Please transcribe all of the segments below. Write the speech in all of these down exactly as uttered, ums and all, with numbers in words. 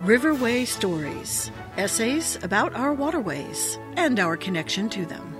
Riverway Stories, essays about our waterways and our connection to them.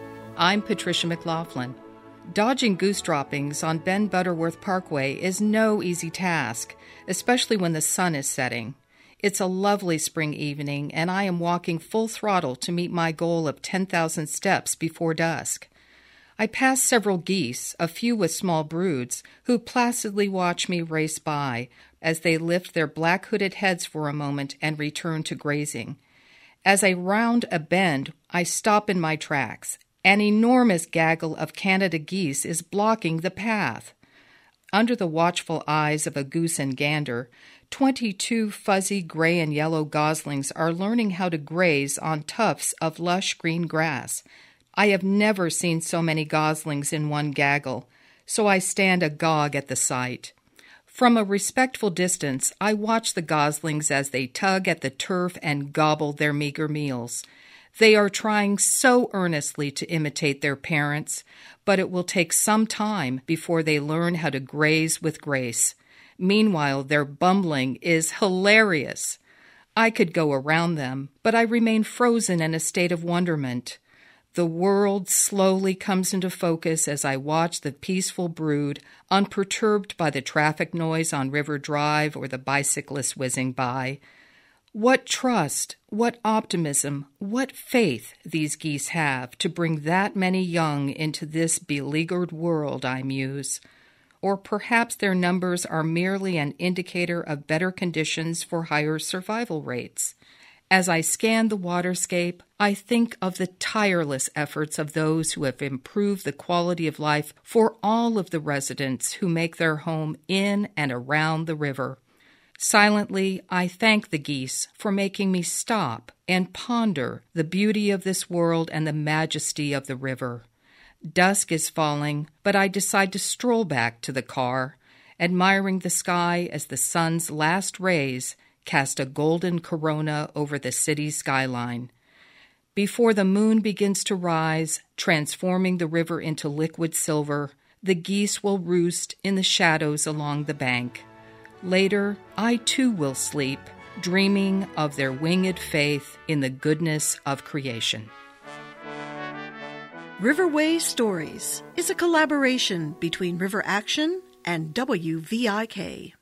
I'm Patricia McLaughlin. Dodging goose droppings on Ben Butterworth Parkway is no easy task, especially when the sun is setting. It's a lovely spring evening, and I am walking full throttle to meet my goal of ten thousand steps before dusk. I pass several geese, a few with small broods, who placidly watch me race by as they lift their black hooded heads for a moment and return to grazing. As I round a bend, I stop in my tracks. An enormous gaggle of Canada geese is blocking the path. Under the watchful eyes of a goose and gander, twenty-two fuzzy gray and yellow goslings are learning how to graze on tufts of lush green grass. I have never seen so many goslings in one gaggle, so I stand agog at the sight. From a respectful distance, I watch the goslings as they tug at the turf and gobble their meager meals. They are trying so earnestly to imitate their parents, but it will take some time before they learn how to graze with grace. Meanwhile, their bumbling is hilarious. I could go around them, but I remain frozen in a state of wonderment. The world slowly comes into focus as I watch the peaceful brood, unperturbed by the traffic noise on River Drive or the bicyclists whizzing by. What trust, what optimism, what faith these geese have to bring that many young into this beleaguered world, I muse. Or perhaps their numbers are merely an indicator of better conditions for higher survival rates. As I scan the waterscape, I think of the tireless efforts of those who have improved the quality of life for all of the residents who make their home in and around the river. Silently, I thank the geese for making me stop and ponder the beauty of this world and the majesty of the river. Dusk is falling, but I decide to stroll back to the car, admiring the sky as the sun's last rays cast a golden corona over the city's skyline. Before the moon begins to rise, transforming the river into liquid silver, the geese will roost in the shadows along the bank. Later, I too will sleep, dreaming of their winged faith in the goodness of creation. Riverway Stories is a collaboration between River Action and W V I K.